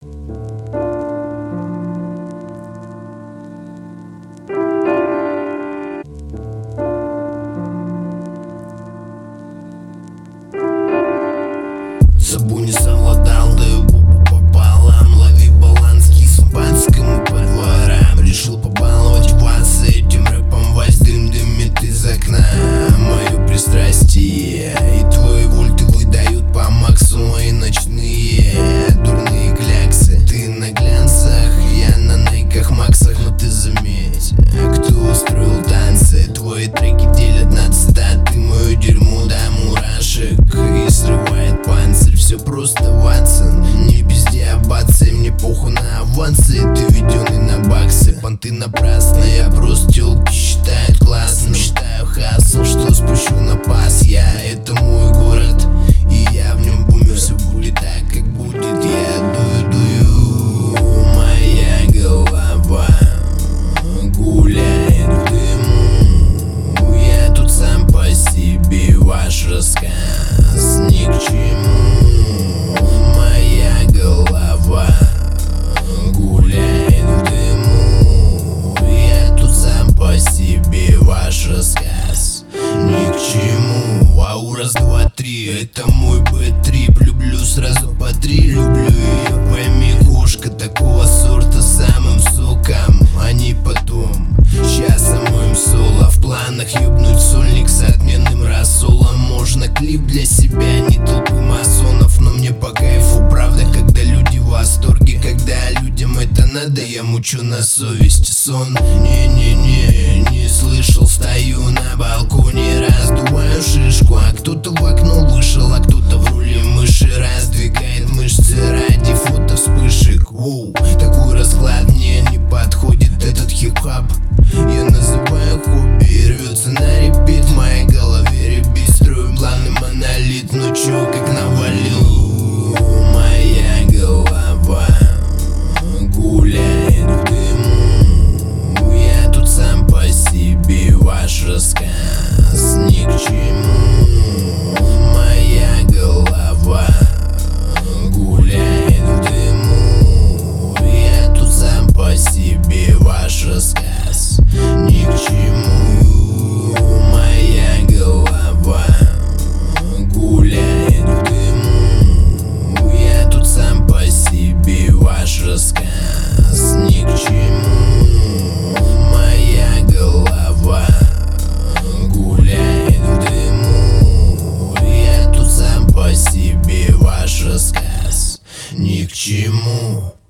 Собой не совладал, даю бубу пополам. Лови баланс, кислым панскому по дворам. Решил побаловать вас этим рэпом. Вась, дым дымит из окна. Мое пристрастие и твой вольт выдают по максу мои ночные дурные кляксы. Ты на глянцах, я на найках максах. Но ты заметь, кто устроил танцы. Твои треки делят на цитаты. Мое дерьмо до мурашек и срывает панцирь. Все просто, Ватсон, не пизди об отце. Мне похуй на авансы, ты ведёный на баксы. Понты напрасно, я просто тёлки считают классным. Считаю хасл, что спущу на пас. Это мой город, и я в нем бумер. Все будет так, как будет, я дую. Моя голова гуляет в дыму. Я тут сам по себе, ваш рассказ ни к чему. Моя голова гуляет в дыму. Я тут сам по себе, ваш рассказ ни к чему. Ау, раз, два, три, это мой бэт-трип. Люблю сразу по три, люблю ее, пойми, кошка такого сорта самым соком, а не потом. Сейчас омоем соло, в планах ёбнуть сольник с отменным рассолом. Можно клип для себя, не толпы масонов, но мне по кайфу, правда, когда люди в восторге. Когда людям это надо, я мучу на совесть. Сон, не слышал, стою на балконе, раздуваю шишку. А кто-то в окно вышел, а кто-то в руле мыши раздвигает мышцы ради фото вспышек. Воу, такой расклад мне не подходит, этот хип-хап я называю хобби. Рвется на репит, в моей голове ребит. Строю планы монолит, ну чё, как навалил. Моя голова гуляет в дыму. Я тут сам по себе, ваш рассказ ни к чему. Моя голова гуляет в дыму. Я тут сам по себе, ваш рассказ ни к чему. Моя голова гуляет в дыму. Я тут сам по себе, ваш рассказ ни к чему. Моя голова гуляет в дыму. Я тут сам по себе, ваш рассказ ни к чему.